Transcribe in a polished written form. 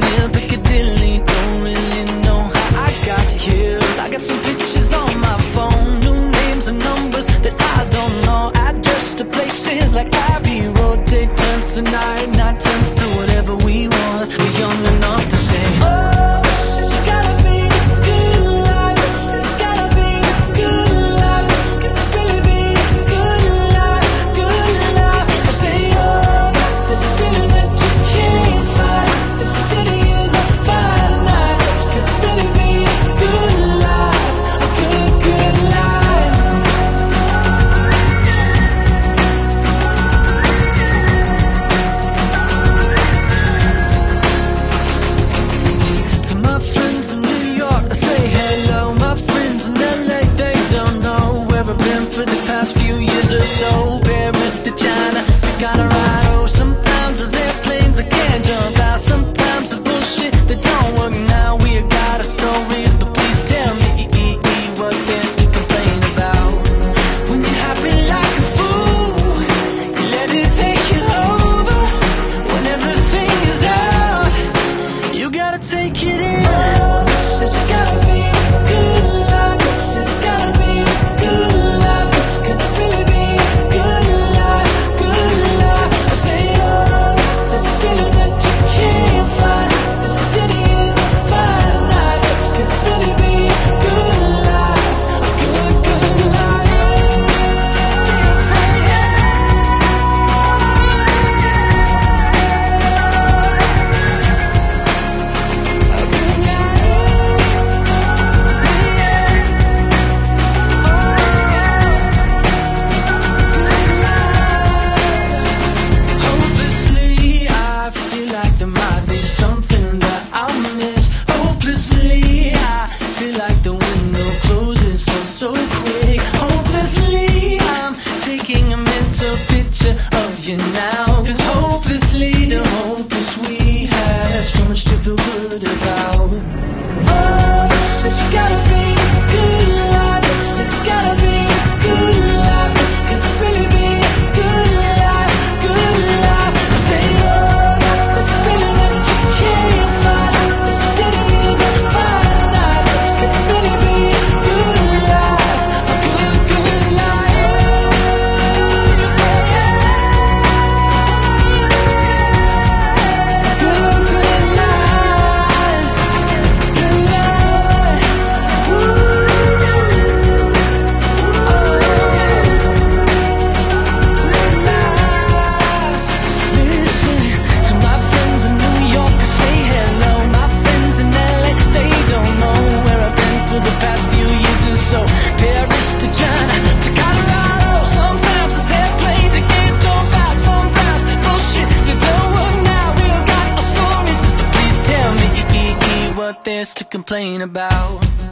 near Piccadilly. Don't really know how I got here. I got some pictures on my phone, new names and numbers that I don't know. Address to places like Abbey Road. Day turns to night, night turns to whatever we want. We're young enough to say, oh, this has gotta be a good life. This has gotta be a good life. This could really be a good life, good life. I say, oh, this feeling that you can't fight. This city is a fire tonight. This could really be a good life, a good, good life. To my friends in New York, I say hello. My friends in LA, they don't know where I've been for the past few years or so. Paris to China to Colorado. Sometimes there's airplanes I can't jump out. Sometimes there's bullshit that don't work now. We got our stories, but please tell me what there's to complain about. When you're happy like a fool, you let it take you over. When everything is out, you gotta take it in. Oh, this has gotta be a good life. This has gotta be a good life. This could really be a good life, good life. I say, oh, this feeling that you can't fight. The city is on fire tonight. This could really be a good life, a good, good life. Hopelessly, I feel like there might be something that I'll miss. Hopelessly, I feel like the window closes so quick. Hopelessly, I'm taking a mental picture of you now. 'Cause hopelessly, the hopeless we have so much to feel good about. Oh, this has gotta be a good life. This has gotta be a good life. This could really be a good life, good life. I say, oh, this feeling that you can't fight. The city is on fire tonight. This could really be a good life, a good, good life. Good, good life, good life. Listen to my friends in New York, say hello. My friends in LA, they don't know where I've been for the past few years or so. Paris to China to Colorado. Sometimes there's airplanes you can't jump out. Sometimes bullshit that don't work now. We all got our stories, but please tell me what there's to complain about.